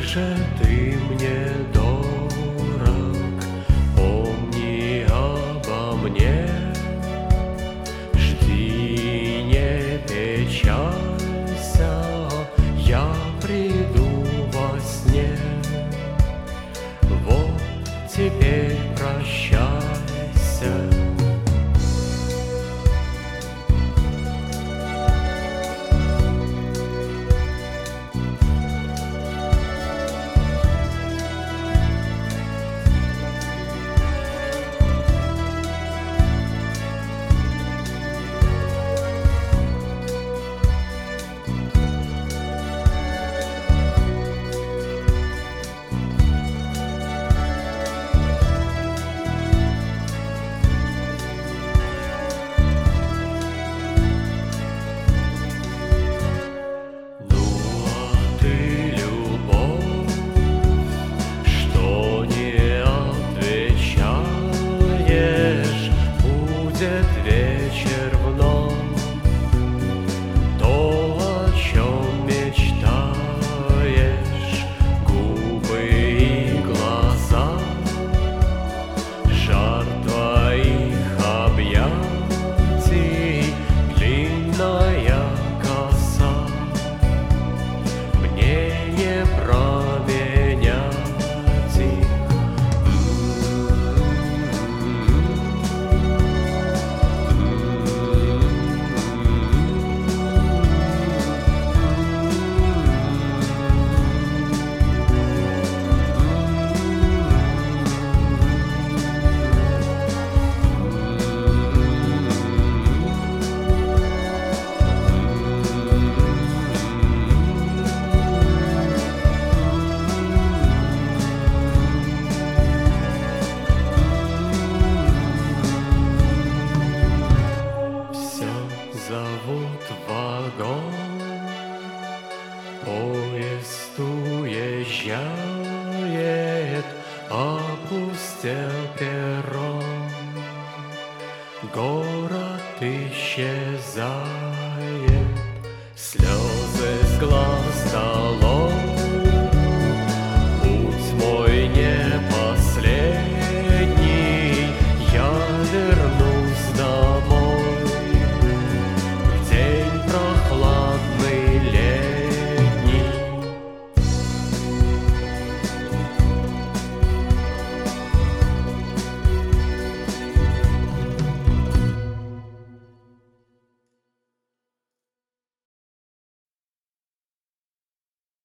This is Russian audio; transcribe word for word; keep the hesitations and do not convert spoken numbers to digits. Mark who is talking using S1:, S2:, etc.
S1: же ты мне дорог, помни обо мне, жди, не печалься, я приду во сне. Вот теперь прощайся. Вечер вновь, то, о чем мечтаешь, губы и глаза, жар твоих объятий, длинная коса, мне не променять их. Зовут вагон, поезд уезжает, опустел перрон, город исчезает, слезы с глаз.